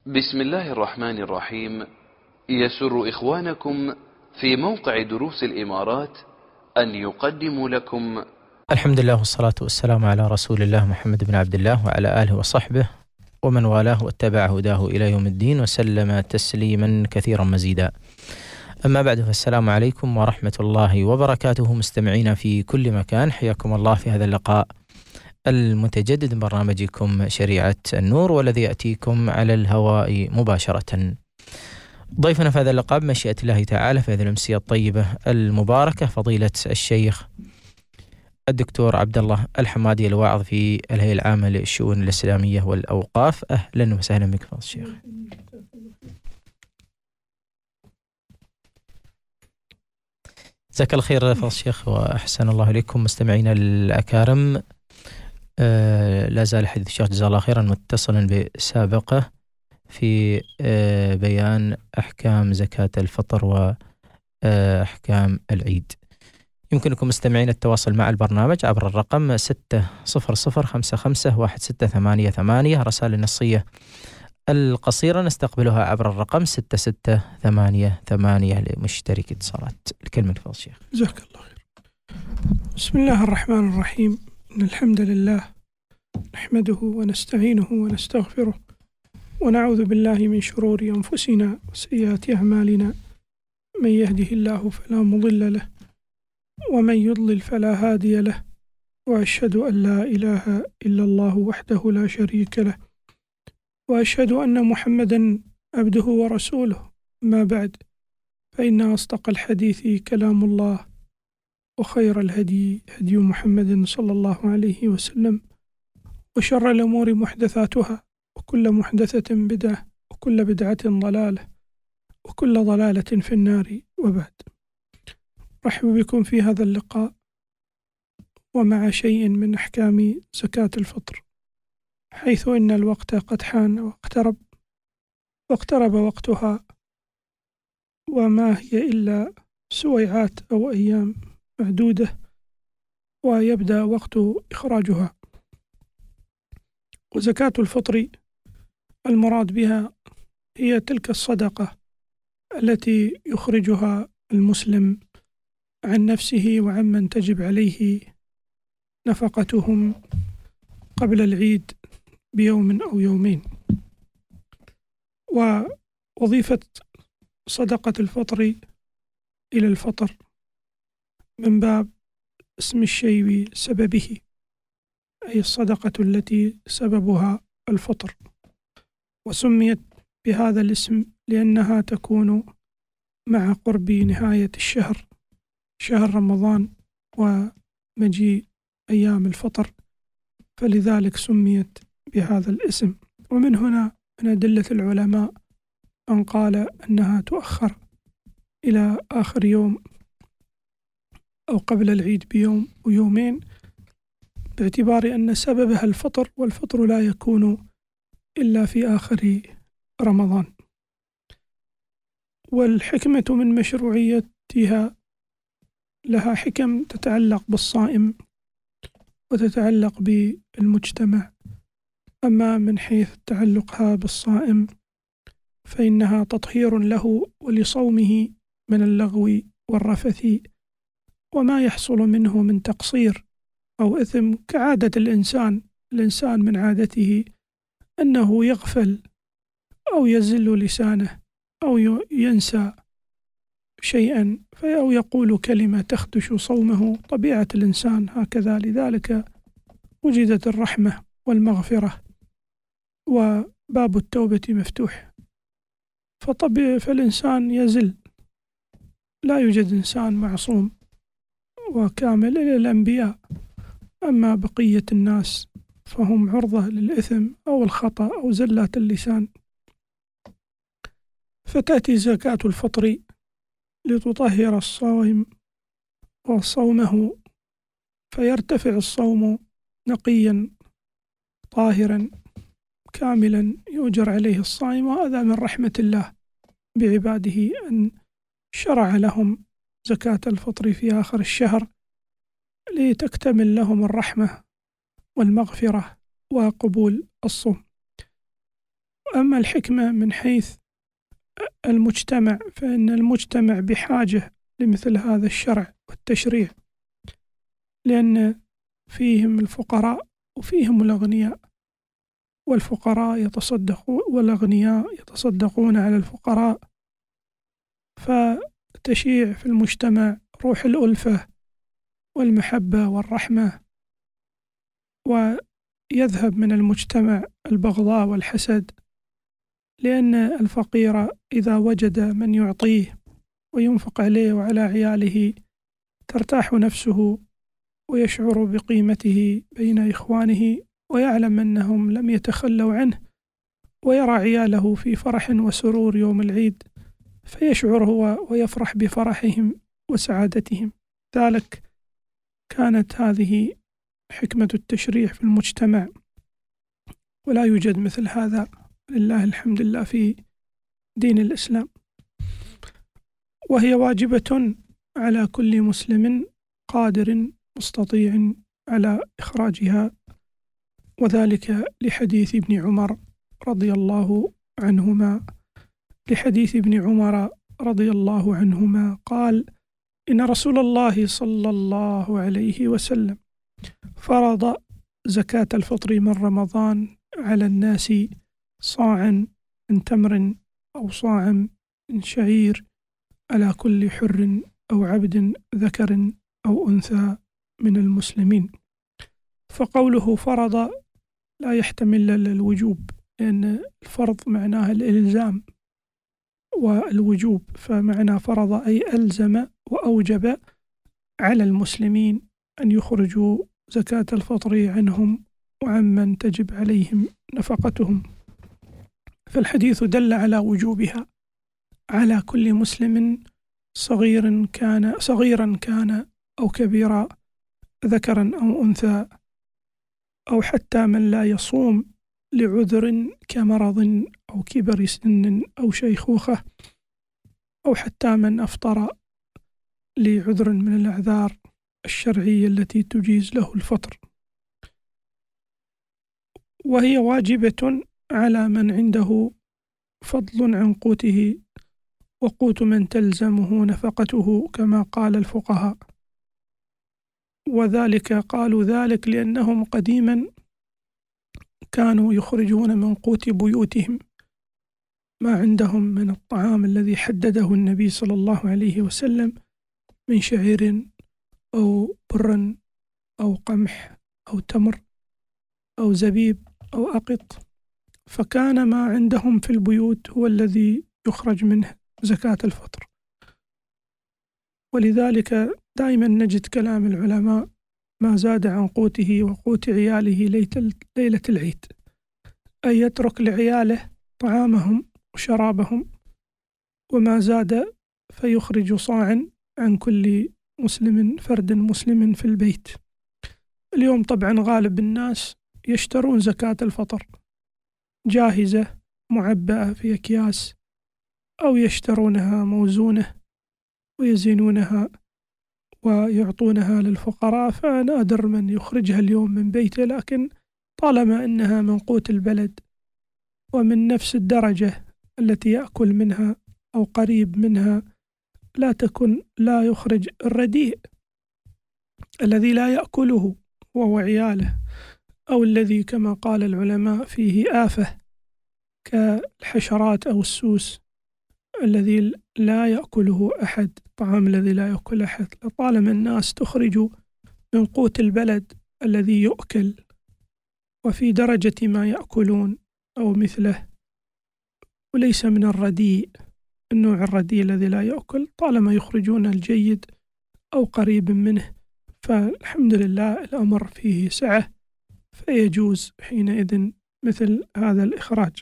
بسم الله الرحمن الرحيم. يسر إخوانكم في موقع دروس الإمارات أن يقدموا لكم الحمد لله والصلاة والسلام على رسول الله محمد بن عبد الله وعلى آله وصحبه ومن والاه واتبع هداه إلى يوم الدين وسلم تسليما كثيرا مزيدا. أما بعد، فالسلام عليكم ورحمة الله وبركاته مستمعين في كل مكان، حياكم الله في هذا اللقاء المتجدد من برنامجكم شريعة النور، والذي يأتيكم على الهواء مباشرة. ضيفنا في هذا اللقاء بمشيئة الله تعالى في هذه الأمسية الطيبة المباركة فضيلة الشيخ الدكتور عبد الله الحمادي، الواعظ في الهيئة العامة للشؤون الإسلامية والأوقاف. أهلا وسهلا بك فضيلة الشيخ. جزاك الله خير فضيلة الشيخ وأحسن الله إليكم مستمعينا الأكارم. لا زال حديث الشيخ جزاه الله خيرا متصلا بسابقه في بيان أحكام زكاة الفطر وأحكام العيد. يمكنكم مستمعين التواصل مع البرنامج عبر الرقم 600551688. رسائل النصية القصيرة نستقبلها عبر الرقم 6688 لمشترك اتصالات. الكلمة لفضل الشيخ. جزاك الله خير. بسم الله الرحمن الرحيم. إن الحمد لله نحمده ونستعينه ونستغفره ونعوذ بالله من شرور أنفسنا وسيئات أعمالنا. من يهده الله فلا مضل له ومن يضلل فلا هادي له، وأشهد أن لا إله إلا الله وحده لا شريك له، وأشهد أن محمدا عبده ورسوله. ما بعد، فإن أصدق الحديث كلام الله، وخير الهدي هدي محمد صلى الله عليه وسلم، وشر الأمور محدثاتها، وكل محدثة بدعة، وكل بدعة ضلالة، وكل ضلالة في النار. وبعد، رحب بكم في هذا اللقاء ومع شيء من أحكام زكاة الفطر، حيث إن الوقت قد حان واقترب وقتها، وما هي إلا سويعات أو أيام معدودة ويبدأ وقت إخراجها. وزكاة الفطر المراد بها هي تلك الصدقة التي يخرجها المسلم عن نفسه وعمن تجب عليه نفقتهم قبل العيد بيوم أو يومين. ووظيفة صدقة الفطر إلى الفطر من باب اسم الشيء بسببه، أي الصدقة التي سببها الفطر، وسميت بهذا الاسم لأنها تكون مع قرب نهاية الشهر، شهر رمضان، ومجيء أيام الفطر، فلذلك سميت بهذا الاسم. ومن هنا من أدلة العلماء من قال أنها تؤخر إلى آخر يوم أو قبل العيد بيوم ويومين، باعتبار أن سببها الفطر، والفطر لا يكون إلا في آخر رمضان. والحكمة من مشروعيتها لها حكم تتعلق بالصائم وتتعلق بالمجتمع. أما من حيث تعلقها بالصائم فإنها تطهير له ولصومه من اللغو والرفث وما يحصل منه من تقصير أو إثم، كعادة الإنسان من عادته أنه يغفل أو يزل لسانه أو ينسى شيئا أو يقول كلمة تخدش صومه. طبيعة الإنسان هكذا، لذلك وجدت الرحمة والمغفرة وباب التوبة مفتوح، فالإنسان يزل. لا يوجد إنسان معصوم وكامل إلا الأنبياء، أما بقية الناس فهم عرضة للإثم أو الخطأ أو زلات اللسان. فتأتي زكاة الفطر لتطهر الصائم وصومه، فيرتفع الصوم نقيا طاهرا كاملا يؤجر عليه الصائم. وهذا من رحمة الله بعباده أن شرع لهم زكاة الفطر في آخر الشهر لتكتمل لهم الرحمة والمغفرة وقبول الصوم. أما الحكمة من حيث المجتمع، فإن المجتمع بحاجة لمثل هذا الشرع والتشريع، لأن فيهم الفقراء وفيهم الأغنياء، والفقراء يتصدقون والأغنياء يتصدقون على الفقراء، فتشيع في المجتمع روح الألفة والمحبة والرحمة، ويذهب من المجتمع البغضاء والحسد، لأن الفقير إذا وجد من يعطيه وينفق عليه وعلى عياله ترتاح نفسه ويشعر بقيمته بين إخوانه، ويعلم أنهم لم يتخلوا عنه، ويرى عياله في فرح وسرور يوم العيد، فيشعر هو ويفرح بفرحهم وسعادتهم. ذلك كانت هذه حكمة التشريع في المجتمع، ولا يوجد مثل هذا لله الحمد لله في دين الإسلام، وهي واجبة على كل مسلم قادر مستطيع على إخراجها، وذلك لحديث ابن عمر رضي الله عنهما قال: إن رسول الله صلى الله عليه وسلم فرض زكاة الفطر من رمضان على الناس صاعا من تمر أو صاعا من شعير على كل حر أو عبد ذكر أو أنثى من المسلمين. فقوله فرض لا يحتمل الوجوب، لأن الفرض معناه الإلزام والوجوب، فمعنى فرض أي ألزم وأوجب على المسلمين أن يخرجوا زكاة الفطر عنهم وعمن تجب عليهم نفقتهم. فالحديث دل على وجوبها على كل مسلم صغيرا كان أو كبيرا، ذكرا أو أنثى، أو حتى من لا يصوم لعذر كمرض أو كبر سن أو شيخوخة، أو حتى من أفطر لعذر من الأعذار الشرعية التي تجيز له الفطر. وهي واجبة على من عنده فضل عن قوته وقوت من تلزمه نفقته، كما قال الفقهاء. وذلك قالوا ذلك لأنهم قديما كانوا يخرجون من قوت بيوتهم ما عندهم من الطعام الذي حدده النبي صلى الله عليه وسلم من شعير أو بر أو قمح أو تمر أو زبيب أو أقط، فكان ما عندهم في البيوت هو الذي يخرج منه زكاة الفطر. ولذلك دائما نجد كلام العلماء: ما زاد عن قوته وقوت عياله ليلة العيد، أي يترك لعياله طعامهم وشرابهم، وما زاد فيخرج صاعا عن كل مسلم، فرد مسلم في البيت. اليوم طبعا غالب الناس يشترون زكاة الفطر جاهزة معبأة في أكياس، أو يشترونها موزونة ويزينونها ويعطونها للفقراء، فنادر من يخرجها اليوم من بيته. لكن طالما أنها من قوت البلد ومن نفس الدرجة التي يأكل منها أو قريب منها، لا يخرج الرديء الذي لا يأكله هو وعياله، أو الذي كما قال العلماء فيه آفة كالحشرات أو السوس الذي لا يأكله أحد، الطعام الذي لا يأكل أحد. لطالما الناس تخرج من قوت البلد الذي يؤكل وفي درجة ما يأكلون أو مثله، وليس من الرديء، النوع الرديء الذي لا يأكل، طالما يخرجون الجيد أو قريب منه، فالحمد لله الأمر فيه سعة، فيجوز حينئذ مثل هذا الإخراج.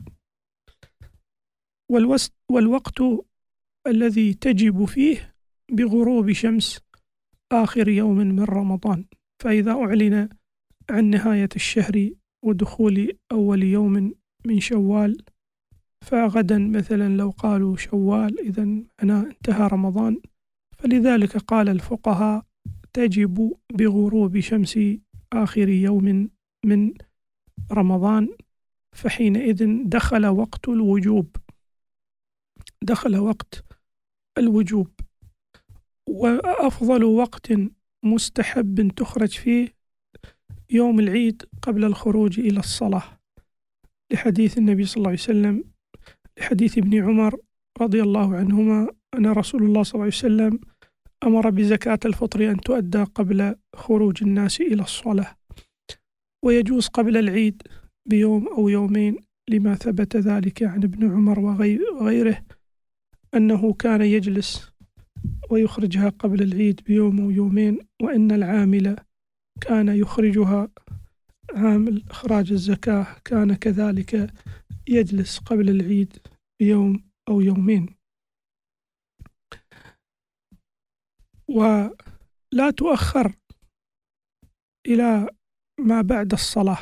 والوقت الذي تجب فيه بغروب شمس آخر يوم من رمضان، فإذا أعلن عن نهاية الشهر ودخول أول يوم من شوال، فغدا مثلا لو قالوا شوال إذن أنا انتهى رمضان، فلذلك قال الفقهاء تجب بغروب شمس آخر يوم من رمضان، فحينئذ دخل وقت الوجوب، دخل وقت الوجوب. وأفضل وقت مستحب تخرج فيه يوم العيد قبل الخروج إلى الصلاة، لحديث النبي صلى الله عليه وسلم، لحديث ابن عمر رضي الله عنهما أن رسول الله صلى الله عليه وسلم أمر بزكاة الفطر أن تؤدى قبل خروج الناس إلى الصلاة، ويجوز قبل العيد بيوم أو يومين، لما ثبت ذلك عن ابن عمر وغيره أنه كان يجلس ويخرجها قبل العيد بيوم أو يومين، وإن العامل كان يخرجها، عامل إخراج الزكاة كان كذلك يجلس قبل العيد بيوم أو يومين. ولا تؤخر إلى ما بعد الصلاة،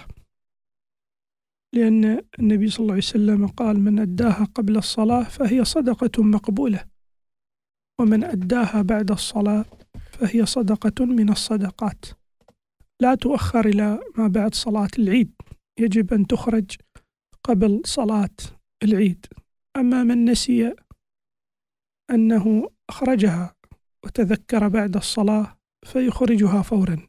لأن النبي صلى الله عليه وسلم قال: من أداها قبل الصلاة فهي صدقة مقبولة، ومن أداها بعد الصلاة فهي صدقة من الصدقات. لا تؤخر إلى ما بعد صلاة العيد، يجب أن تخرج قبل صلاة العيد. أما من نسي أنه أخرجها وتذكر بعد الصلاة فيخرجها فورا،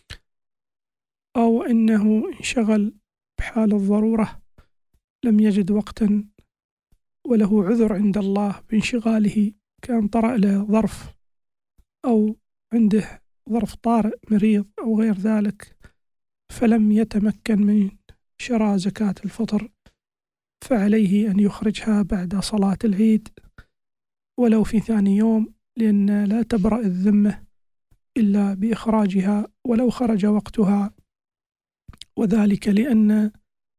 أو أنه انشغل بحال الضرورة، لم يجد وقتا وله عذر عند الله بانشغاله، كان طرأ له ظرف أو عنده ظرف طارئ، مريض أو غير ذلك، فلم يتمكن من شراء زكاة الفطر، فعليه أن يخرجها بعد صلاة العيد ولو في ثاني يوم، لأن لا تبرأ الذمة إلا بإخراجها ولو خرج وقتها، وذلك لأن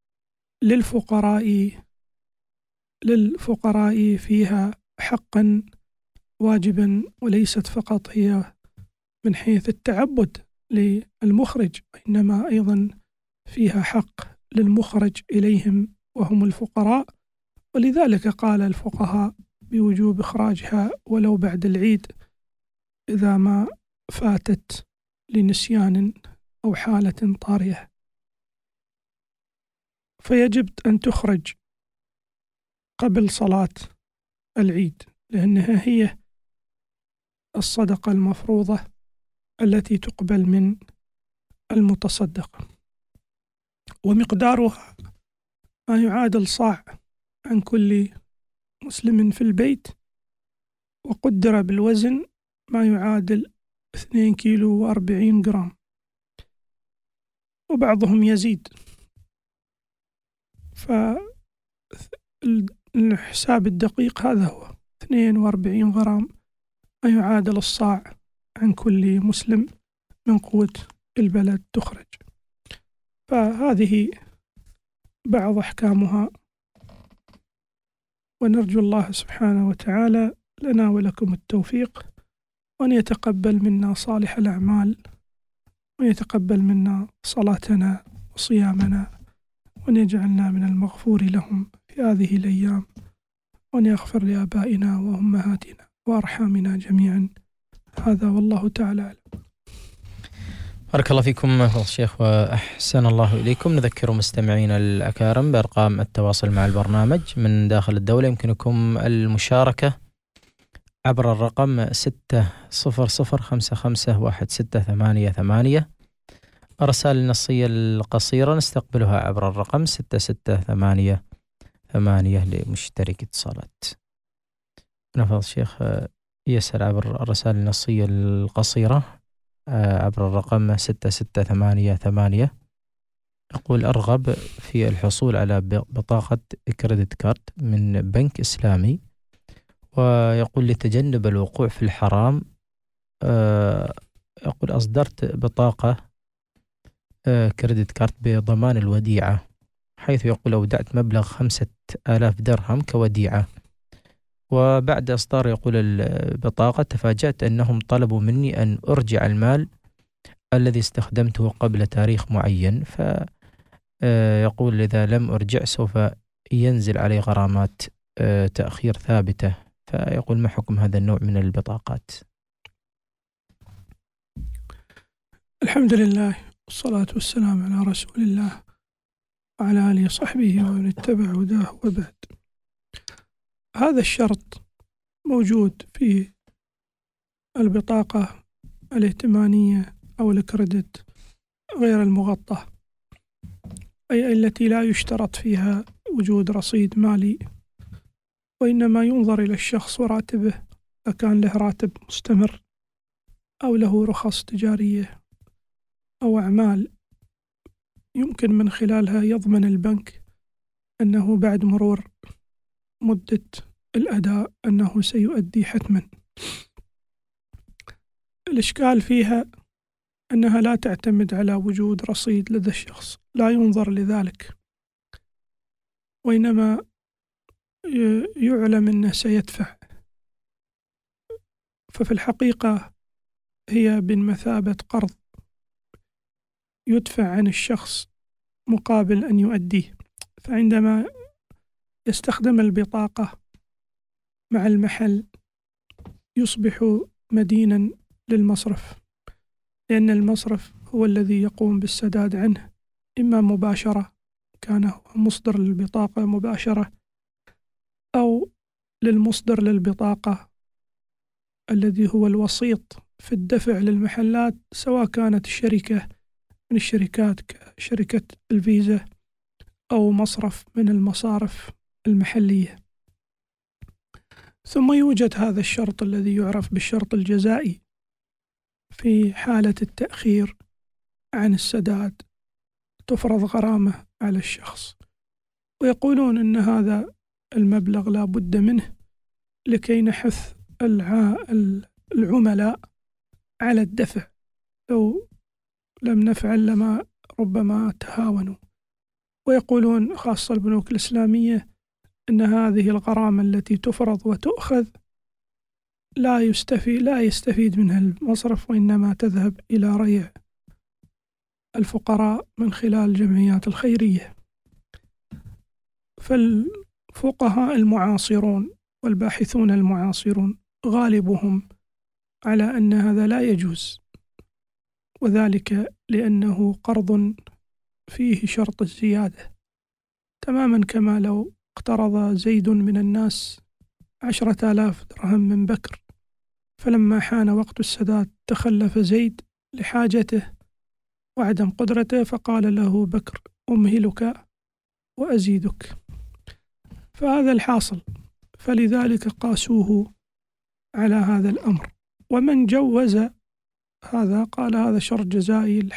للفقراء فيها حقا واجبا، وليست فقط هي من حيث التعبد للمخرج، إنما أيضا فيها حق للمخرج إليهم وهم الفقراء، ولذلك قال الفقهاء بوجوب إخراجها ولو بعد العيد إذا ما فاتت لنسيان أو حالة طارئة. فيجب أن تخرج قبل صلاة العيد، لأنها هي الصدقة المفروضة التي تقبل من المتصدق، ومقدارها ما يعادل صاع عن كل مسلم في البيت، وقدر بالوزن ما يعادل 2 كيلو و40 جرام، وبعضهم يزيد. فالحساب الدقيق هذا هو 42 غرام، ما يعادل الصاع عن كل مسلم من قوت البلد تخرج. فهذه بعض أحكامها، ونرجو الله سبحانه وتعالى لنا ولكم التوفيق، وأن يتقبل منا صالح الأعمال، وأن يتقبل منا صلاتنا وصيامنا، وأن يجعلنا من المغفور لهم في هذه الأيام، وأن يغفر لآبائنا وأمهاتنا وأرحامنا جميعا. هذا والله تعالى أعلم. بارك الله فيكم فضيلة الشيخ وأحسن الله إليكم. نذكر مستمعينا الأكارم بأرقام التواصل مع البرنامج من داخل الدولة. يمكنكم المشاركة عبر الرقم 600551688. الرسائل النصية القصيرة نستقبلها عبر الرقم 6688 لمشترك اتصالات. فضيلة الشيخ يسأل عبر الرسائل النصية القصيرة عبر الرقم 6688، يقول: أرغب في الحصول على بطاقة كريدت كارد من بنك إسلامي، ويقول لتجنب الوقوع في الحرام يقول أصدرت بطاقة كريدت كارد بضمان الوديعة، حيث يقول أودعت مبلغ 5000 درهم كوديعة، وبعد إصدار يقول البطاقة تفاجأت أنهم طلبوا مني أن أرجع المال الذي استخدمته قبل تاريخ معين، فيقول إذا لم أرجع سوف ينزل علي غرامات تأخير ثابتة، فيقول ما حكم هذا النوع من البطاقات؟ الحمد لله والصلاة والسلام على رسول الله. وعلى آله وصحبه ومن اتبع هداه وبعد. هذا الشرط موجود في البطاقة الائتمانية أو الكريدت غير المغطى، أي التي لا يشترط فيها وجود رصيد مالي، وإنما ينظر إلى الشخص وراتبه، إذا كان له راتب مستمر أو له رخص تجارية أو أعمال يمكن من خلالها يضمن البنك أنه بعد مرور مدة الأداء أنه سيؤدي حتما. الإشكال فيها أنها لا تعتمد على وجود رصيد لدى الشخص، لا ينظر لذلك، وإنما يعلم أنه سيدفع، ففي الحقيقة هي بمثابة قرض يدفع عن الشخص مقابل أن يؤديه. فعندما يستخدم البطاقة مع المحل يصبح مدينا للمصرف، لأن المصرف هو الذي يقوم بالسداد عنه، إما مباشرة كان هو مصدر للبطاقة مباشرة، أو للمصدر للبطاقة الذي هو الوسيط في الدفع للمحلات، سواء كانت الشركة من الشركات كشركة الفيزا أو مصرف من المصارف المحلية. ثم يوجد هذا الشرط الذي يعرف بالشرط الجزائي في حالة التأخير عن السداد، تفرض غرامة على الشخص، ويقولون أن هذا المبلغ لا بد منه لكي نحث العملاء على الدفع، لو لم نفعل لما ربما تهاونوا. ويقولون خاصة البنوك الإسلامية أن هذه الغرامة التي تفرض وتؤخذ لا يستفيد منها المصرف، وإنما تذهب إلى ريع الفقراء من خلال الجمعيات الخيرية. فالفقهاء المعاصرون والباحثون المعاصرون غالبهم على أن هذا لا يجوز، وذلك لأنه قرض فيه شرط الزيادة، تماما كما لو اقترض زيد من الناس 10,000 درهم من بكر، فلما حان وقت السداد تخلف زيد لحاجته وعدم قدرته، فقال له بكر أمهلك وأزيدك. فهذا الحاصل، فلذلك قاسوه على هذا الأمر. ومن جوز هذا قال هذا شرط جزائي،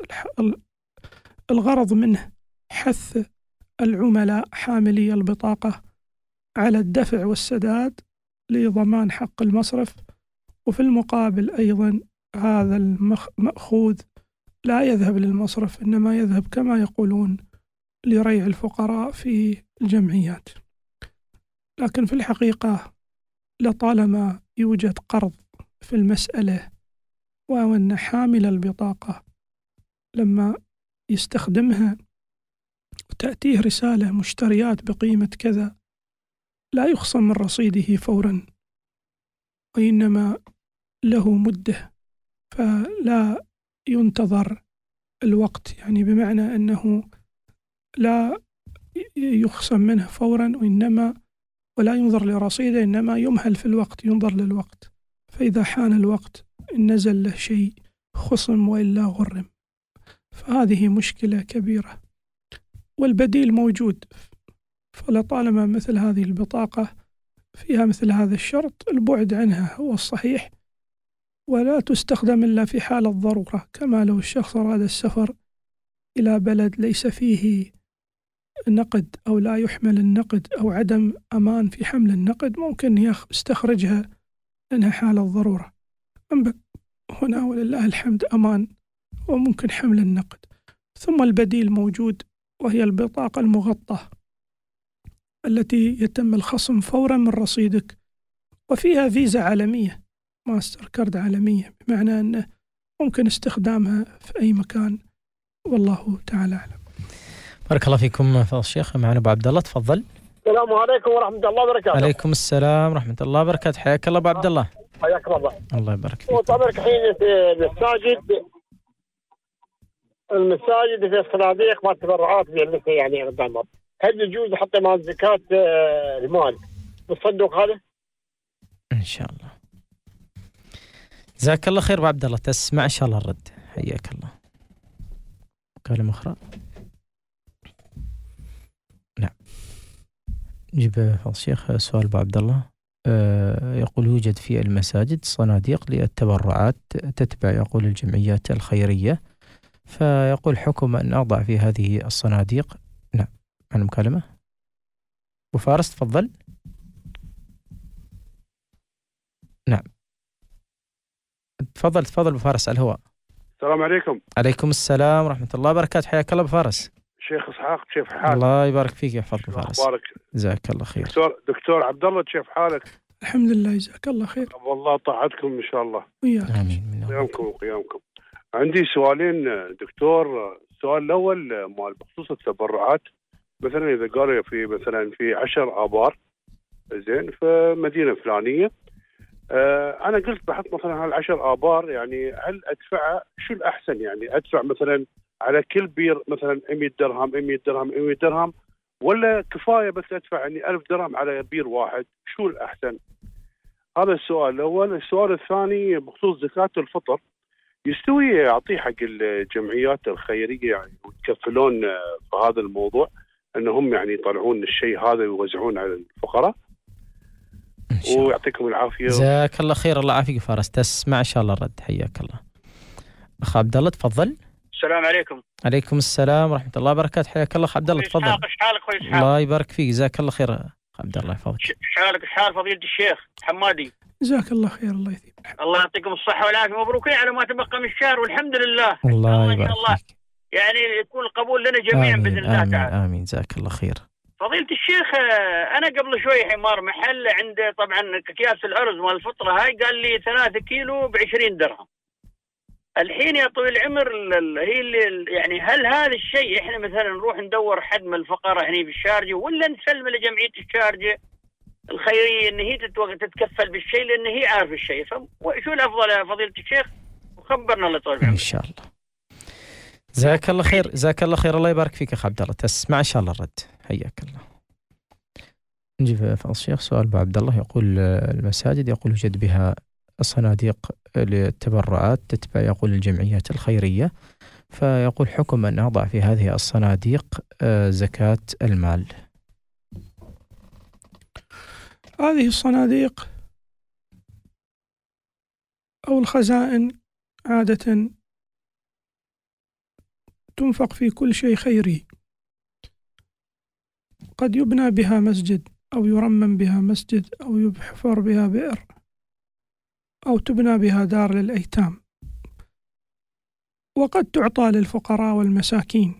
الغرض منه حث العملاء حاملي البطاقة على الدفع والسداد لضمان حق المصرف، وفي المقابل أيضا هذا المأخوذ لا يذهب للمصرف، إنما يذهب كما يقولون لريع الفقراء في الجمعيات. لكن في الحقيقة لطالما يوجد قرض في المسألة، وأن حامل البطاقة لما يستخدمها وتأتيه رسالة مشتريات بقيمة كذا لا يخصم من رصيده فورا، وإنما له مدة، فلا ينتظر الوقت، يعني بمعنى أنه لا يخصم منه فورا، ولا ينظر لرصيده، إنما يمهل في الوقت، ينظر للوقت، فإذا حان الوقت إن نزل له شيء خصم وإلا غرم. فهذه مشكلة كبيرة، والبديل موجود. فلطالما مثل هذه البطاقة فيها مثل هذا الشرط، البعد عنها هو الصحيح، ولا تستخدم إلا في حال الضرورة، كما لو الشخص أراد السفر إلى بلد ليس فيه نقد أو لا يحمل النقد أو عدم أمان في حمل النقد، ممكن يستخرجها لأنها حال الضرورة. أما هنا ولله الحمد أمان وممكن حمل النقد. ثم البديل موجود، وهي البطاقة المغطاة التي يتم الخصم فورا من رصيدك، وفيها فيزا عالمية، ماستر كارد عالمية، بمعنى أنه ممكن استخدامها في أي مكان، والله تعالى أعلم. بارك الله فيكم فضل الشيخ. معنا أبو عبد الله، تفضل. السلام عليكم ورحمة الله وبركاته. عليكم السلام ورحمة الله وبركاته. حياك الله أبو عبد الله. حياك الله. الله يبارك فيك. وطبعا حين بالساجد المساجد في الصناديق ما تبرعات يعني قدام، هل يجوز حتى مع زكاة المال بالصندوق هذا؟ إن شاء الله. جزاك الله خير أبو عبد الله، تسمع إن شاء الله الرد. حياك الله. كلمة أخرى. نعم. نجيب فضل الشيخ سؤال أبو عبد الله. يقول يوجد في المساجد صناديق للتبرعات تتبع يقول الجمعيات الخيرية، فيقول حكم أن أضع في هذه الصناديق. نعم. عن مكالمة أبو فارس، تفضل. نعم تفضل أبو فارس على الهواء. السلام عليكم. عليكم السلام ورحمة الله وبركاته. حياك الله أبو فارس. شيخ إسحاق، كيف حالك؟ الله يبارك فيك يحفظك أبو فارس. أخبارك؟ جزاك الله خير. دكتور عبد الله، كيف حالك؟ الحمد لله، جزاك الله خير. والله طاعتكم إن شاء الله. وياك. آمين. قيامكم. عندي سؤالين دكتور. السؤال الأول مال بخصوص التبرعات، مثلا إذا قالوا في 10 آبار زين في مدينة فلانية، أنا قلت بحط مثلا هال10 آبار، يعني هل أدفع شو الأحسن؟ يعني أدفع مثلا على كل بير مثلا 100 درهم، ولا كفاية بس أدفع يعني 1000 درهم على بير واحد؟ شو الأحسن؟ هذا السؤال الأول. السؤال الثاني بخصوص زكاة الفطر، يستوي أعطيه حق الجمعيات الخيرية يعني ويتكفلون في هذا الموضوع، أنهم يعني يطلعون الشيء هذا ويوزعون على الفقراء؟ ويعطيكم العافية. جزاك الله خير. الله يعافيك فارس، تسمع إن شاء الله الرد. حياك الله. أخ عبد الله تفضل. السلام عليكم. عليكم السلام ورحمة الله وبركاته. حياك الله أخ عبد الله، تفضل. ايش حالك اخوي اسحاق؟ الله يبارك فيك، جزاك الله خير أخ عبد الله يحفظك. ايش حال فضيلة الشيخ حمادي؟ جزاك الله خير. الله يثيبك. الله يعطيكم الصحة والعافية، مبروكين على ما تبقى من الشهر، والحمد لله. الله يبارك فيك. يعني يكون القبول لنا جميعا بإذن الله تعالى. آمين. جزاك الله خير. فضيلة الشيخ، أنا قبل شوي حمار محل عند طبعا أكياس الأرز مال الفطرة هاي، قال لي 3 كيلو ب20 درهم. الحين يا طويل العمر هي اللي يعني، هل هذا الشيء احنا مثلا نروح ندور حد من الفقراء هنا في الشارجة، ولا نسلم لجمعية الشارجة الخيرية ان هي تتكفل بالشيء، لان هي عارف الشيء؟ شو الافضل يا فضيلة الشيخ؟ وخبرنا الله يطول بعمرك. ان شاء الله. جزاك الله خير. جزاك الله خير. الله يبارك فيك اخ عبد الله، تسمع ان شاء الله الرد. حياك الله. نجي فضل الشيخ سؤال ابو عبد الله. يقول المساجد يقول يوجد بها صناديق للتبرعات تتبع يقول الجمعيات الخيرية، فيقول حكم أن أضع في هذه الصناديق زكاة المال. هذه الصناديق أو الخزائن عادة تنفق في كل شيء خيري، قد يبنى بها مسجد أو يرمم بها مسجد أو يحفر بها بئر أو تبنى بها دار للأيتام، وقد تعطى للفقراء والمساكين.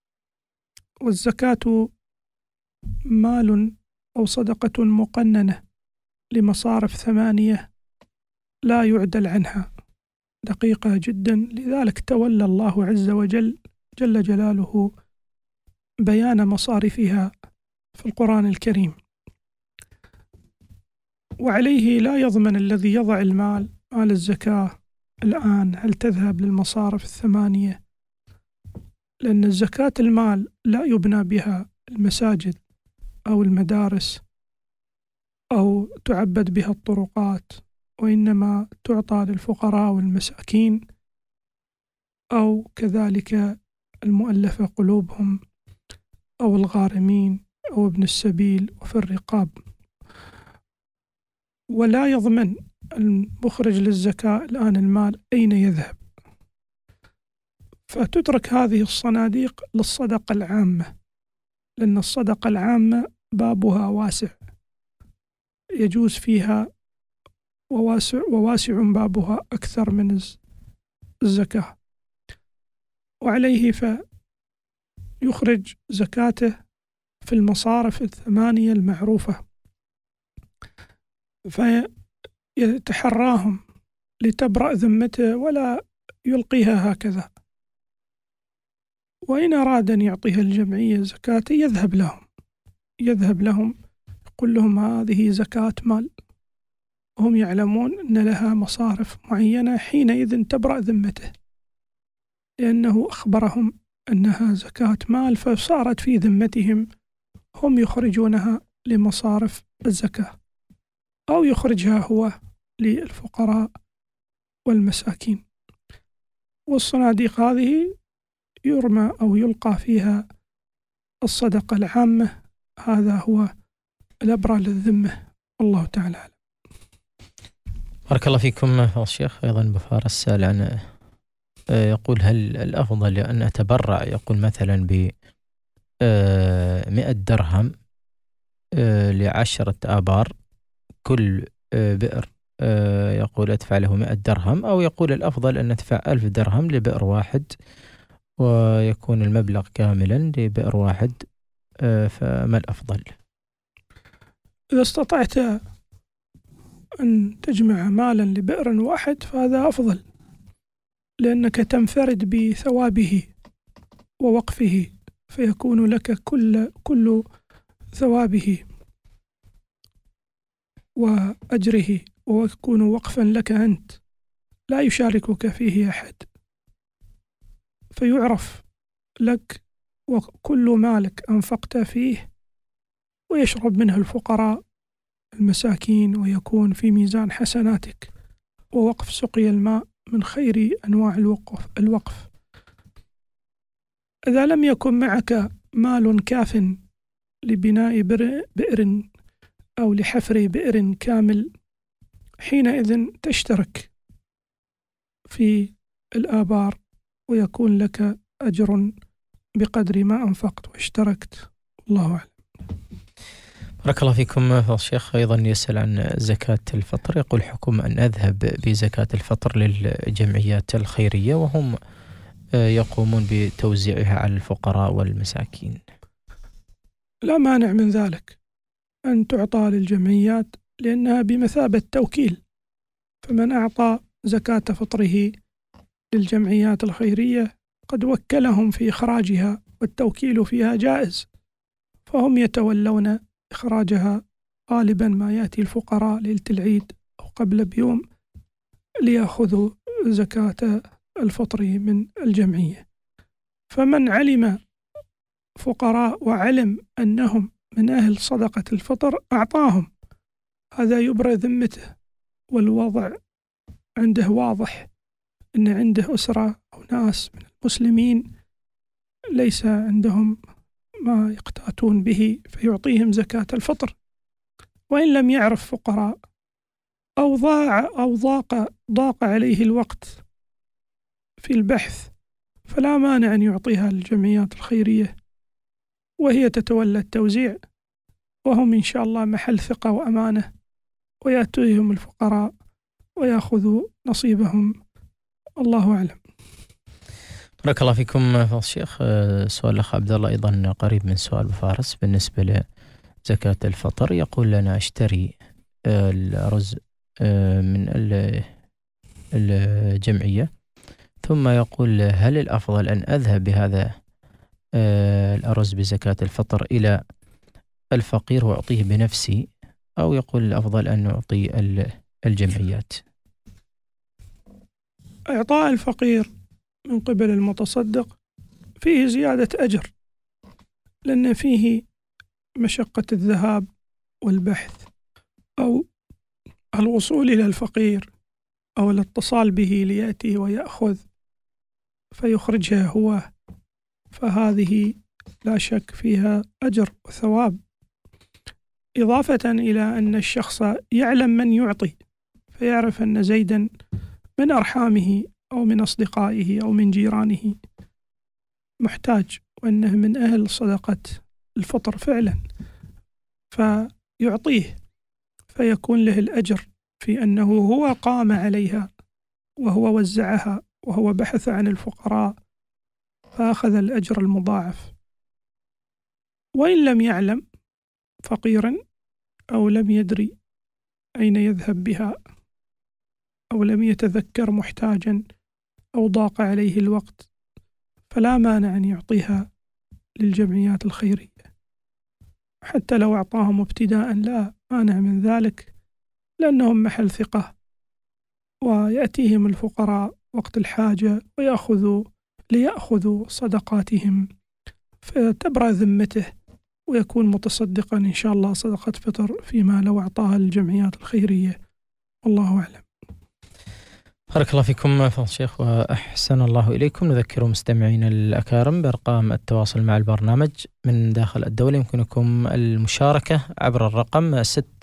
والزكاة مال أو صدقة مقننة لمصارف 8 لا يعدل عنها، دقيقة جدا. لذلك تولى الله عز وجل جل جلاله بيان مصارفها في القرآن الكريم. وعليه لا يضمن الذي يضع مال الزكاة الآن هل تذهب للمصارف 8، لأن الزكاة المال لا يبنى بها المساجد أو المدارس أو تعبد بها الطرقات، وإنما تعطى للفقراء والمساكين، أو كذلك المؤلفة قلوبهم أو الغارمين أو ابن السبيل وفي الرقاب. ولا يضمن المخرج للزكاة الآن المال أين يذهب، فتترك هذه الصناديق للصدقة العامة، لأن الصدقة العامة بابها واسع، يجوز فيها وواسع بابها أكثر من الزكاة. وعليه فيخرج زكاته في المصارف 8 المعروفة، فيتحراهم لتبرأ ذمته ولا يلقيها هكذا. وإن أراد أن يعطيها الجمعية زكاة يذهب لهم يقول لهم هذه زكاة مال، وهم يعلمون أن لها مصارف معينة، حينئذ تبرأ ذمته. لأنه أخبرهم أنها زكاة مال، فصارت في ذمتهم، هم يخرجونها لمصارف الزكاة أو يخرجها هو للفقراء والمساكين. والصناديق هذه يرمى أو يلقى فيها الصدقة العامة، هذا هو الأبرى للذمة، والله تعالى أعلم. بارك الله فيكم فضل الشيخ. أيضا بفارس سأل عن يقول هل الأفضل أن أتبرع، يقول مثلا ب 100 درهم ل10 آبار، كل بئر يقول أدفع له 100 درهم، أو يقول الأفضل أن أدفع 1000 درهم لبئر واحد ويكون المبلغ كاملا لبئر واحد، فما الأفضل؟ إذا استطعت أن تجمع مالا لبئر واحد فهذا أفضل، لأنك تنفرد بثوابه ووقفه، فيكون لك كل ثوابه وأجره، ويكون وقفا لك أنت لا يشاركك فيه أحد، فيعرف لك وكل مالك أنفقت فيه، ويشرب منه الفقراء المساكين، ويكون في ميزان حسناتك. ووقف سقي الماء من خير أنواع الوقف. إذا لم يكن معك مال كاف لبناء بئر أو لحفر بئر كامل، حينئذ تشترك في الآبار، ويكون لك أجر بقدر ما أنفقت واشتركت، الله أعلم. بارك الله فيكم فضل الشيخ. أيضا يسأل عن زكاة الفطر، يقول حكم أن أذهب بزكاة الفطر للجمعيات الخيرية وهم يقومون بتوزيعها على الفقراء والمساكين. لا مانع من ذلك أن تعطى للجمعيات، لأنها بمثابة توكيل، فمن أعطى زكاة فطره للجمعيات الخيرية قد وكلهم في إخراجها، والتوكيل فيها جائز، فهم يتولون إخراجها غالبا ما يأتي الفقراء ليلة العيد أو قبل بيوم ليأخذوا زكاة الفطر من الجمعية. فمن علم فقراء وعلم أنهم من أهل صدقة الفطر أعطاهم، هذا يبرئ ذمته، والوضع عنده واضح أن عنده أسرة أو ناس من المسلمين ليس عندهم ما يقتاتون به، فيعطيهم زكاة الفطر. وإن لم يعرف فقراء أو ضاق عليه الوقت في البحث، فلا مانع أن يعطيها للجمعيات الخيرية، وهي تتولى التوزيع، وهم إن شاء الله محل ثقة وأمانة، ويأتيهم الفقراء ويأخذوا نصيبهم، الله أعلم. بارك الله فيكم فضل الشيخ. سؤال الأخ عبد الله أيضا قريب من سؤال بفارس بالنسبة لزكاة الفطر، يقول لنا أشتري الأرز من الجمعية، ثم يقول هل الأفضل أن أذهب بهذا الأرز بزكاة الفطر إلى الفقير وأعطيه بنفسي، أو يقول الأفضل أن أعطي الجمعيات؟ إعطاء الفقير من قبل المتصدق فيه زيادة أجر، لأن فيه مشقة الذهاب والبحث أو الوصول إلى الفقير أو الاتصال به ليأتي ويأخذ فيخرجها هو، فهذه لا شك فيها أجر وثواب، إضافة إلى أن الشخص يعلم من يعطي، فيعرف أن زيدا من أرحامه أو من أصدقائه أو من جيرانه محتاج، وأنه من أهل صدقة الفطر فعلا، فيعطيه، فيكون له الأجر في أنه هو قام عليها وهو وزعها وهو بحث عن الفقراء فأخذ الأجر المضاعف. وإن لم يعلم فقيرا أو لم يدري أين يذهب بها أو لم يتذكر محتاجا أو ضاق عليه الوقت، فلا مانع أن يعطيها للجمعيات الخيرية، حتى لو أعطاهم ابتداء لا مانع من ذلك، لأنهم محل ثقة، ويأتيهم الفقراء وقت الحاجة ويأخذوا ليأخذوا صدقاتهم فتبرأ ذمته ويكون متصدقا إن شاء الله صدقة فطر فيما لو أعطاها الجمعيات الخيرية. والله أعلم. بارك الله فيكم فضل الشيخ وأحسن الله إليكم. نذكر مستمعين الأكارم بأرقام التواصل مع البرنامج من داخل الدولة. يمكنكم المشاركة عبر الرقم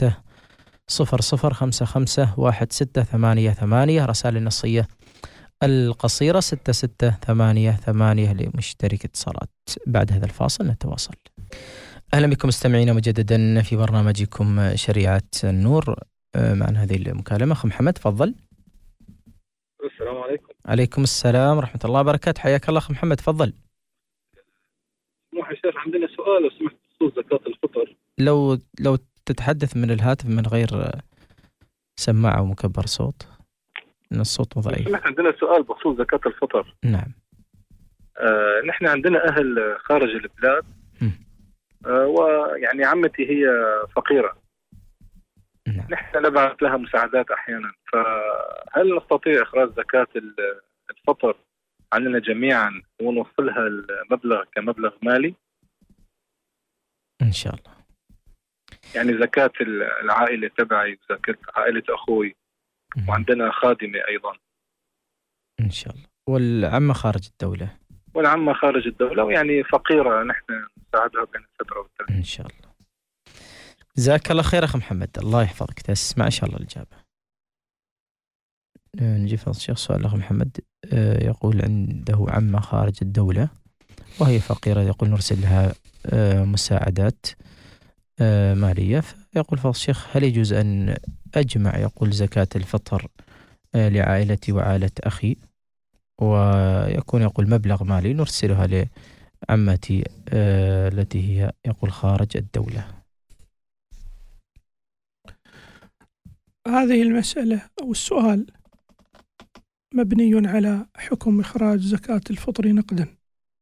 600551688. رسائل النصية القصيرة 6688 لمشترك اتصالات. بعد هذا الفاصل نتواصل. أهلا بكم مستمعين مجددا في برنامجكم شريعة النور. معنا هذه المكالمة أخ محمد، تفضل. السلام عليكم. عليكم السلام ورحمة الله وبركاته. حياك الله أخ محمد، تفضل. سموح يا شيخ، عندنا سؤال لو سمحت بخصوص زكاة الفطر. لو تتحدث من الهاتف من غير سماعة ومكبر صوت، إن الصوت ضعيف. نحن عندنا سؤال بخصوص زكاة الفطر. نعم. نحن عندنا أهل خارج البلاد، ويعني عمتي هي فقيرة. نعم. نحن نبعث لها مساعدات أحيانا، فهل نستطيع إخراج زكاة الفطر عننا جميعا ونوصلها المبلغ كمبلغ مالي؟ إن شاء الله. يعني زكاة العائلة تبعي وزكاة عائلة أخوي، وعندنا خادمة أيضا. إن شاء الله. والعمة خارج الدولة. والعمة خارج الدولة، ويعني فقيرة نحن نساعدها بين الفترة والتانية. إن شاء الله. جزاك الله خير أخ محمد، الله يحفظك. تسمع إن شاء الله الإجابة. نجي فضل الشيخ سؤال أخ محمد. يقول عنده عمة خارج الدولة وهي فقيرة، يقول نرسل لها مساعدات مالية. يقول فضل الشيخ هل يجوز أن أجمع يقول زكاة الفطر لعائلتي وعائلة أخي، ويكون يقول مبلغ مالي نرسلها لعمتي التي هي يقول خارج الدولة؟ هذه المسألة أو السؤال مبني على حكم إخراج زكاة الفطر نقدا،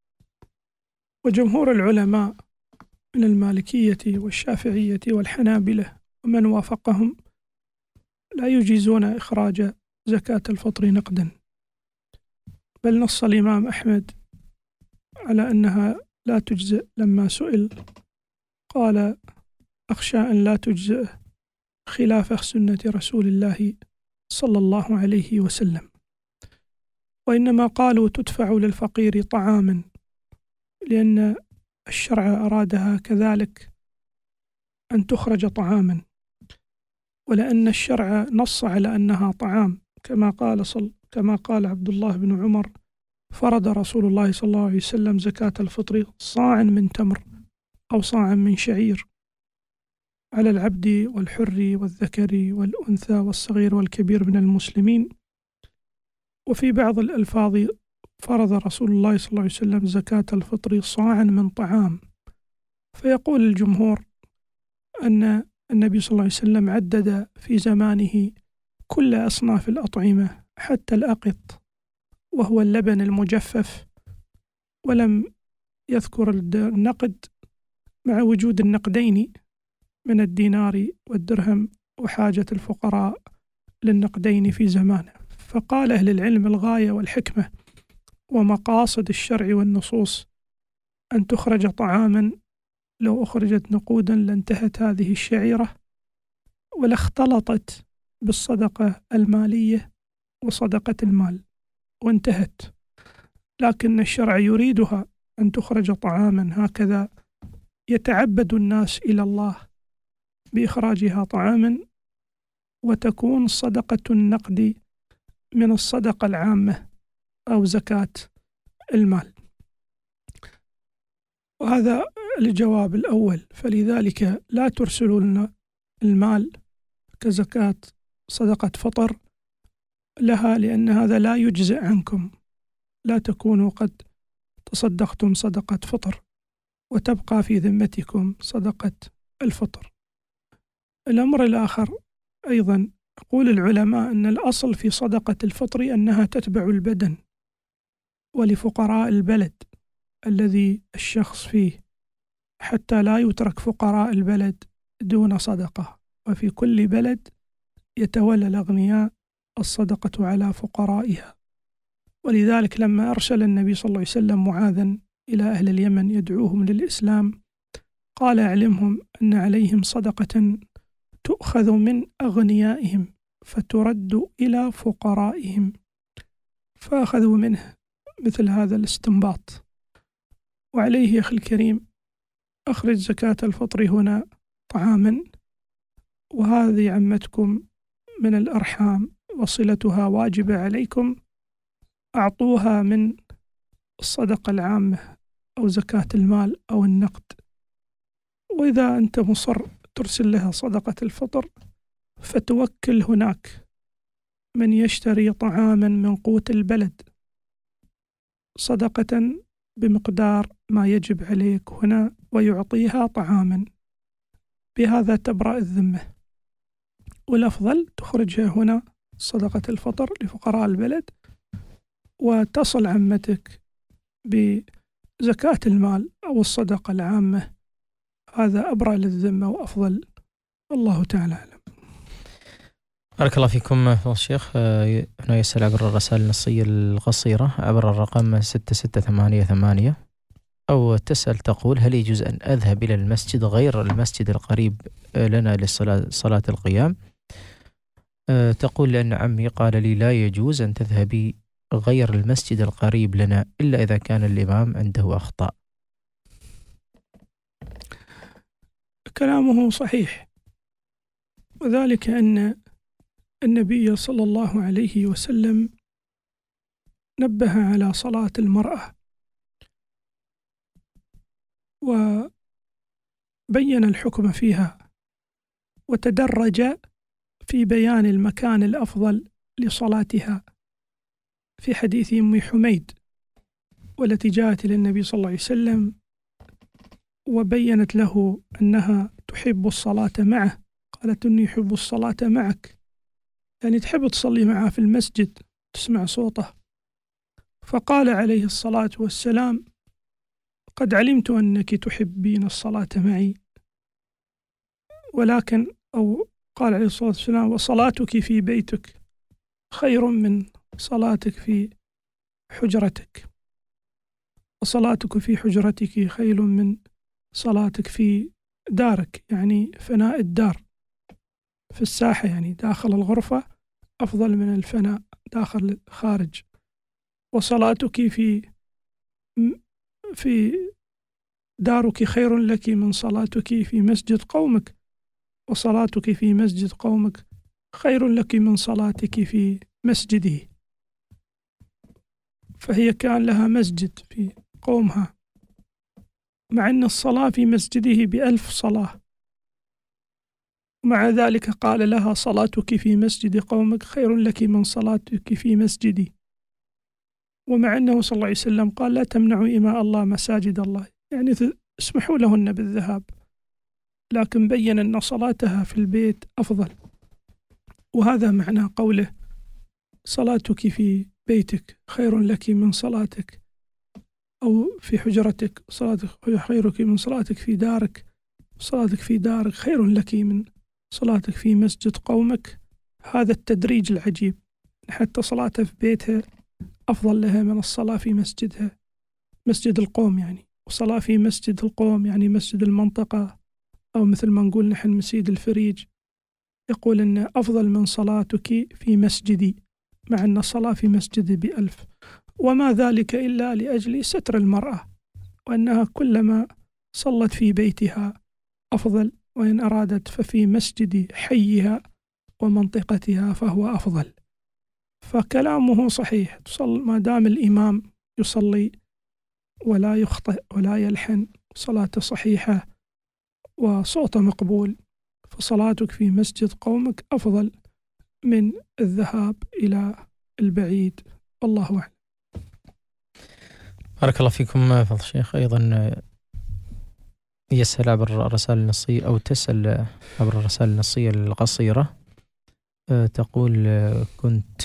وجمهور العلماء من المالكية والشافعية والحنابلة ومن وافقهم لا يجيزون إخراج زكاة الفطر نقدا، بل نص الإمام أحمد على أنها لا تجزئ لما سئل قال أخشى أن لا تجزئ خلاف سنة رسول الله صلى الله عليه وسلم، وإنما قالوا تدفع للفقير طعاما لأن الشرع أرادها كذلك أن تخرج طعاما، ولأن الشرع نص على أنها طعام كما قال عبد الله بن عمر فرض رسول الله صلى الله عليه وسلم زكاة الفطر صاع من تمر أو صاع من شعير على العبد والحر والذكر والأنثى والصغير والكبير من المسلمين. وفي بعض الألفاظ فرض رسول الله صلى الله عليه وسلم زكاة الفطر صاعا من طعام. فيقول الجمهور أن النبي صلى الله عليه وسلم عدد في زمانه كل أصناف الأطعمة حتى الأقط وهو اللبن المجفف، ولم يذكر النقد مع وجود النقدين من الدينار والدرهم وحاجة الفقراء للنقدين في زمانه. فقال أهل العلم الغاية والحكمة ومقاصد الشرع والنصوص أن تخرج طعاما، لو أخرجت نقودا لانتهت هذه الشعيرة ولاختلطت بالصدقة المالية وصدقة المال وانتهت، لكن الشرع يريدها أن تخرج طعاما، هكذا يتعبد الناس إلى الله بإخراجها طعاما، وتكون صدقة النقد من الصدقة العامة أو زكاة المال. وهذا الجواب الأول. فلذلك لا ترسلوا لنا المال كزكاة صدقة فطر لها، لأن هذا لا يجزئ عنكم، لا تكونوا قد تصدقتم صدقة فطر وتبقى في ذمتكم صدقة الفطر. الأمر الآخر أيضا يقول العلماء أن الأصل في صدقة الفطر أنها تتبع البدن، ولفقراء البلد الذي الشخص فيه، حتى لا يترك فقراء البلد دون صدقة، وفي كل بلد يتولى الأغنياء الصدقة على فقرائها. ولذلك لما أرسل النبي صلى الله عليه وسلم معاذا إلى أهل اليمن يدعوهم للإسلام قال أعلمهم أن عليهم صدقة تؤخذ من أغنيائهم فترد إلى فقرائهم، فأخذوا منه مثل هذا الاستنباط. وعليه يا أخي الكريم أخرج زكاة الفطر هنا طعاما، وهذه عمتكم من الأرحام وصلتها واجبة عليكم، أعطوها من الصدقة العامة أو زكاة المال أو النقد. وإذا أنت مصر ترسل لها صدقة الفطر فتوكل هناك من يشتري طعاما من قوت البلد صدقة بمقدار ما يجب عليك هنا ويعطيها طعاما، بهذا تبرأ الذمة. والأفضل تخرجها هنا صدقة الفطر لفقراء البلد وتصل عمتك بزكاة المال أو الصدقة العامة، هذا أبرأ للذمة وأفضل. الله تعالى أعلم. بارك الله فيكم فضل الشيخ. هنا يسأل عبر الرسائل النصية القصيرة عبر الرقم 6688، أو تسأل تقول: هل يجوز أن أذهب إلى المسجد غير المسجد القريب لنا لصلاة القيام؟ تقول: لأن عمي قال لي لا يجوز أن تذهبي غير المسجد القريب لنا إلا إذا كان الإمام عنده أخطاء. كلامه صحيح، وذلك أن النبي صلى الله عليه وسلم نبه على صلاة المرأة وبين الحكم فيها، وتدرج في بيان المكان الأفضل لصلاتها في حديث أم حميد، والتي جاءت إلى النبي صلى الله عليه وسلم وبينت له أنها تحب الصلاة معه، قالت: إني أحب الصلاة معك، يعني تحب تصلي معه في المسجد تسمع صوته. فقال عليه الصلاة والسلام: قد علمت أنك تحبين الصلاة معي، ولكن أو قال عليه الصلاة والسلام: وصلاتك في بيتك خير من صلاتك في حجرتك، وصلاتك في حجرتك خير من صلاتك في دارك، يعني فناء الدار في الساحة، يعني داخل الغرفة أفضل من الفناء داخل خارج. وصلاتك في دارك خير لك من صلاتك في مسجد قومك، وصلاتك في مسجد قومك خير لك من صلاتك في مسجده. فهي كان لها مسجد في قومها، مع أن الصلاة في مسجده ب1000 صلاة، ومع ذلك قال لها: صلاتك في مسجد قومك خير لك من صلاتك في مسجدي. ومع أنه صلى الله عليه وسلم قال: لا تمنعوا إماء الله مساجد الله، يعني اسمحوا لهن بالذهاب، لكن بين أن صلاتها في البيت أفضل. وهذا معنى قوله: صلاتك في بيتك خير لك من صلاتك أو في حجرتك، صلاتك خيرك من صلاتك في دارك، صلاتك في دارك خير لك من صلاتك في مسجد قومك. هذا التدريج العجيب، حتى صلاتها في بيتها أفضل لها من الصلاة في مسجدها، مسجد القوم يعني. وصلاة في مسجد القوم يعني مسجد المنطقة، أو مثل ما نقول نحن مسجد الفريج، يقول أن أفضل من صلاتك في مسجدي، مع أن الصلاة في مسجدي ب1000. وما ذلك إلا لأجل ستر المرأة، وأنها كلما صلت في بيتها أفضل، وإن أرادت ففي مسجد حيها ومنطقتها فهو أفضل. فكلامه صحيح، ما دام الإمام يصلي ولا يخطئ ولا يلحن، صلاته صحيحة وصوته مقبول، فصلاتك في مسجد قومك أفضل من الذهاب إلى البعيد، والله أعلم. بارك الله فيكم فضل الشيخ. أيضا يسأل عبر الرسائل النصية، أو تسأل عبر الرسائل النصية القصيرة، تقول: كنت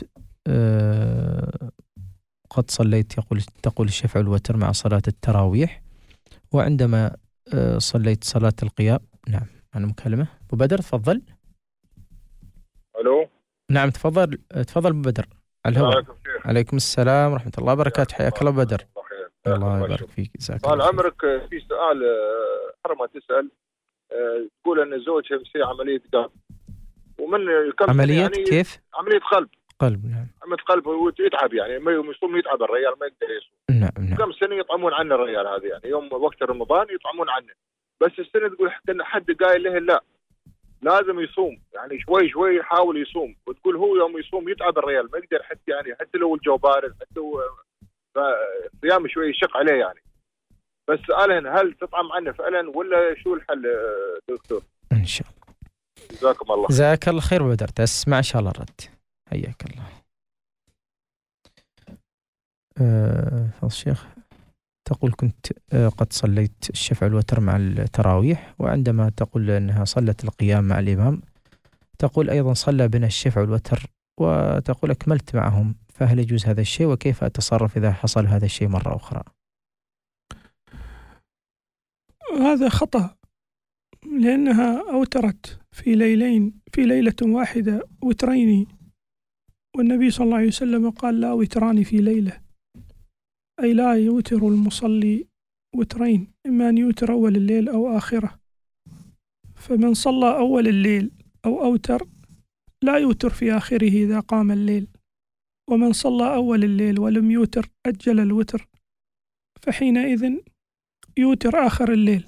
قد صليت، تقول الشفع والوتر مع صلاة التراويح، وعندما صليت صلاة القيام. نعم، أنا مكالمة. أبو بدر تفضل. ألو. نعم تفضل أبو بدر على الهواء. شيخ. عليكم السلام ورحمة الله وبركاته. حياك الله بدر. الله يبارك فيك. جزاك طال الله خير. عمرك. في سؤال حرمة تسأل. تقول أن زوجها مسوي عملية قلب ومن كم عملية يعني كيف؟ عملية قلب. نعم. عملية قلب ويتعب يعني ما يصوم يتعب الرجال ما يقدر يصوم. نعم. كم سنة يطعمون عنه الرجال هذا يعني يوم وقت رمضان يطعمون عنه بس السنة تقول حد قايل له لا لازم يصوم يعني شوي يحاول يصوم وتقول هو يوم يصوم يتعب الرجال ما يقدر حتى لو الجو بارد حتى لو صيام شوي يشق عليه يعني. بس سؤالهن هل تطعم عنه فعلا ولا شو الحل دكتور؟ إن شاء الله. جزاكم الله. جزاك الله خير بدر. تسمع إن شاء الله الرد. حياك الله. فضل الشيخ تقول كنت قد صليت الشفع والوتر مع التراويح وعندما تقول أنها صلت القيام مع الإمام تقول أيضا صلى بنا الشفع والوتر وتقول أكملت معهم فهل يجوز هذا الشيء وكيف أتصرف إذا حصل هذا الشيء مرة أخرى؟ هذا خطأ لأنها أوترت في ليلة واحدة وترين والنبي صلى الله عليه وسلم قال لا وتران في ليلة أي لا يوتر المصلي وترين إما أن يوتر أول الليل أو آخره فمن صلى أول الليل أو أوتر لا يوتر في آخره إذا قام الليل ومن صلى أول الليل ولم يوتر أجل الوتر فحينئذ يوتر آخر الليل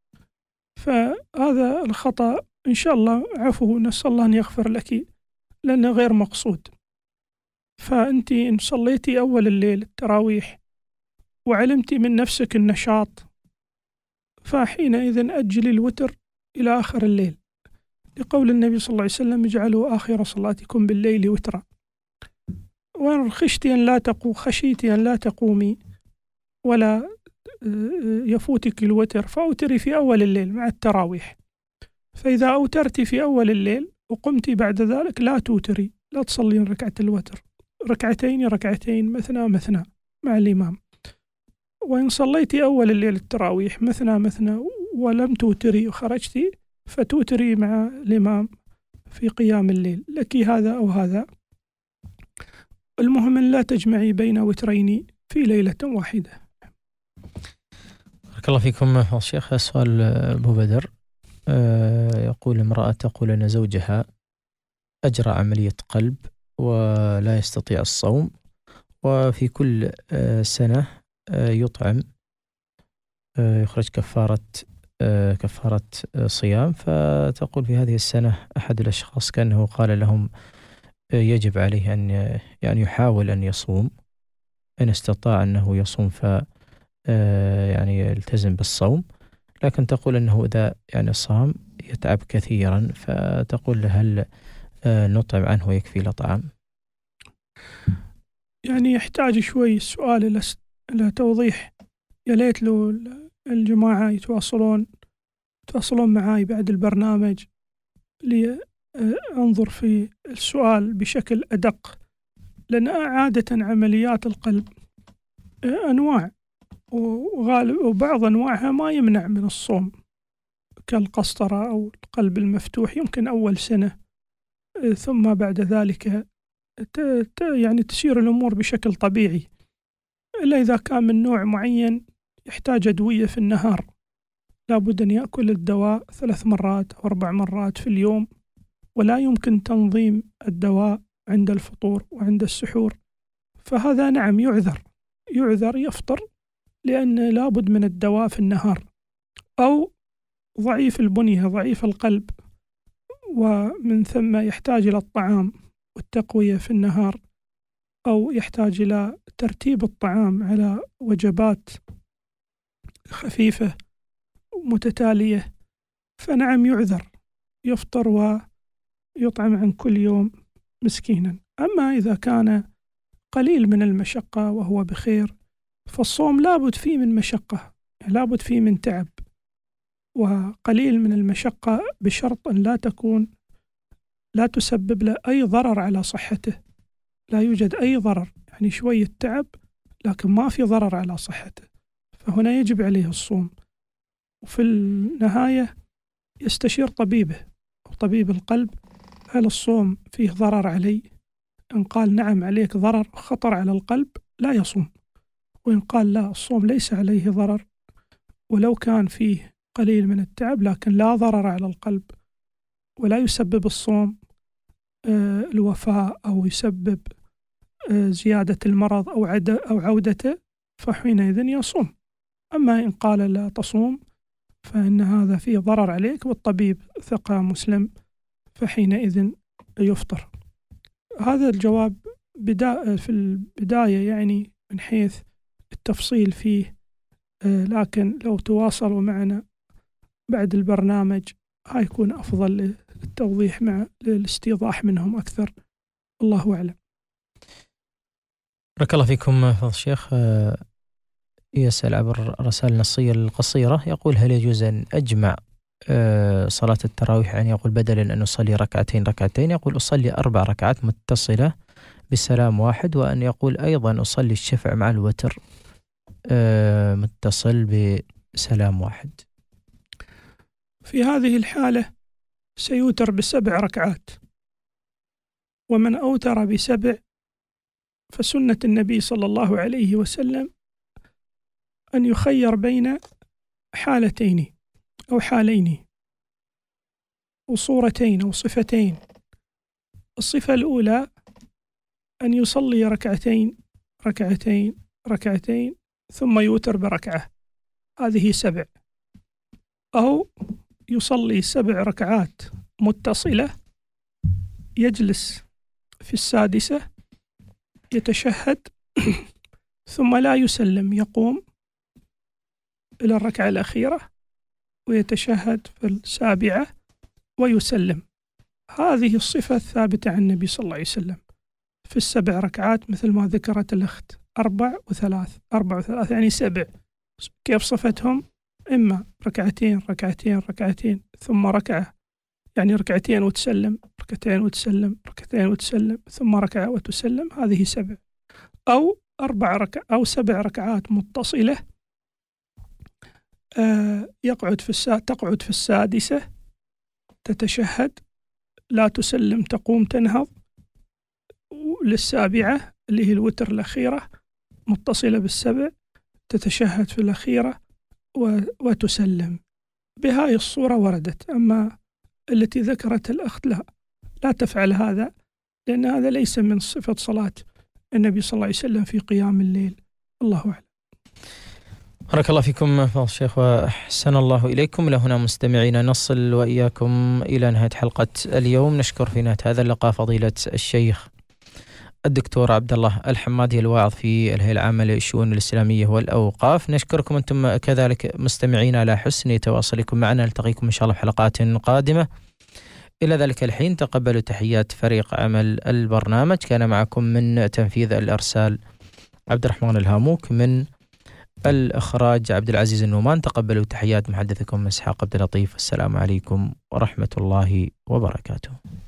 فهذا الخطأ إن شاء الله عفوه نسأل الله أن يغفر لك لأنه غير مقصود. فأنت إن صليتي أول الليل التراويح وعلمتي من نفسك النشاط فحينئذ أجلي الوتر إلى آخر الليل لقول النبي صلى الله عليه وسلم اجعلوا آخر صلاتكم بالليل وترا وإن خشيتي أن لا تقومي ولا يفوتك الوتر فأوتري في أول الليل مع التراويح. فإذا أوترتي في أول الليل وقمتي بعد ذلك لا توتري لا تصلين ركعة الوتر ركعتين مثنى مع الإمام. وإن صليتي أول الليل التراويح مثنى ولم توتري وخرجتي فتوتري مع الإمام في قيام الليل لك هذا أو هذا. المهم أن لا تجمعي بين وترين في ليلة واحدة. بارك الله فيكم الشيخ. سؤال أبو بدر يقول امرأة تقول أن زوجها أجرى عملية قلب ولا يستطيع الصوم وفي كل سنة يطعم يخرج كفارة صيام فتقول في هذه السنة أحد الأشخاص كأنه قال لهم يجب عليه أن يعني يحاول أن يصوم إن استطاع أنه يصوم يعني يلتزم بالصوم لكن تقول أنه إذا يعني صام يتعب كثيرا فتقول هل نطعم عنه ويكفي له طعام؟ يعني يحتاج شوي السؤال إلى توضيح. يا ليت له الجماعة يتواصلون معي بعد البرنامج لأنظر في السؤال بشكل أدق لأن عادة عمليات القلب أنواع وبعض أنواعها ما يمنع من الصوم كالقسطرة أو القلب المفتوح يمكن أول سنة ثم بعد ذلك يعني تسير الأمور بشكل طبيعي إلا إذا كان من نوع معين يحتاج أدوية في النهار لابد أن يأكل الدواء 3 مرات أو 4 مرات في اليوم ولا يمكن تنظيم الدواء عند الفطور وعند السحور فهذا نعم يعذر يفطر لأن لابد من الدواء في النهار. أو ضعيف البنية ضعيف القلب ومن ثم يحتاج إلى الطعام والتقوية في النهار أو يحتاج إلى ترتيب الطعام على وجبات خفيفة متتالية فنعم يعذر يفطر ويطعم عن كل يوم مسكينا. أما إذا كان قليل من المشقة وهو بخير فالصوم لابد فيه من مشقة لابد فيه من تعب وقليل من المشقة بشرط أن لا تسبب له أي ضرر على صحته. لا يوجد أي ضرر يعني شوية تعب لكن ما في ضرر على صحته فهنا يجب عليه الصوم. وفي النهاية يستشير طبيبه أو طبيب القلب هل الصوم فيه ضرر علي إن قال نعم عليك ضرر خطر على القلب لا يصوم، وإن قال لا الصوم ليس عليه ضرر ولو كان فيه قليل من التعب لكن لا ضرر على القلب ولا يسبب الصوم الوفاة أو يسبب زيادة المرض أو عودته، فحينئذ يصوم. أما إن قال لا تصوم فإن هذا فيه ضرر عليك والطبيب ثقة مسلم، فحينئذ يفطر. هذا الجواب في البداية يعني من حيث التفصيل فيه، لكن لو تواصلوا معنا بعد البرنامج هيكون أفضل للتوضيح مع الاستيضاح منهم أكثر. الله أعلم. بارك الله فيكم فضل الشيخ. يسأل عبر الرسائل النصية القصيرة، يقول هل يجوز أن أجمع صلاة التراويح، يعني يقول بدلا أن أصلي ركعتين يقول أصلي 4 ركعات متصلة بسلام واحد، وأن يقول أيضا أصلي الشفع مع الوتر متصل بسلام واحد. في هذه الحالة سيوتر ب7 ركعات، ومن أوتر ب7 فسنة النبي صلى الله عليه وسلم أن يخير بين حالتين أو حالين وصورتين أو صفتين. الصفة الأولى أن يصلي ركعتين ثم يوتر بركعة، هذه 7، أو يصلي 7 ركعات متصلة يجلس في السادسة يتشهد ثم لا يسلم، يقوم إلى الركعة الأخيرة ويتشهد في السابعة ويسلم. هذه الصفة الثابتة عن النبي صلى الله عليه وسلم في ال7 ركعات مثل ما ذكرت الأخت 4 و3 يعني 7. كيف صفتهم؟ إما ركعتين ثم ركعة، يعني ركعتين وتسلم، ركعتين وتسلم ثم ركعة وتسلم، هذه 7. أو 7 ركعات متصلة تقعد في السادسة تتشهد لا تسلم، تقوم تنهض للسابعة اللي هي الوتر الأخيرة متصلة بال7 تتشهد في الأخيرة وتسلم. بهاي الصورة وردت. أما التي ذكرت الأخت لا تفعل هذا، لأن هذا ليس من صفة صلاة النبي صلى الله عليه وسلم في قيام الليل. الله أعلم. بارك الله فيكم فضل الشيخ وأحسن الله إليكم. لهنا مستمعينا نصل وإياكم إلى نهاية حلقة اليوم. نشكر في نهاية هذا اللقاء فضيلة الشيخ الدكتور عبد الله الحمادي الواعظ في الهيئة العامة للشؤون الإسلامية والأوقاف. نشكركم أنتم كذلك مستمعينا على حسن تواصلكم معنا. نلتقيكم إن شاء الله في حلقات قادمة. إلى ذلك الحين تقبلوا تحيات فريق عمل البرنامج. كان معكم من تنفيذ الإرسال عبد الرحمن الهاموك، من الإخراج عبد العزيز النومان. تقبلوا تحيات محدثكم إسحاق عبد اللطيف. السلام عليكم ورحمة الله وبركاته.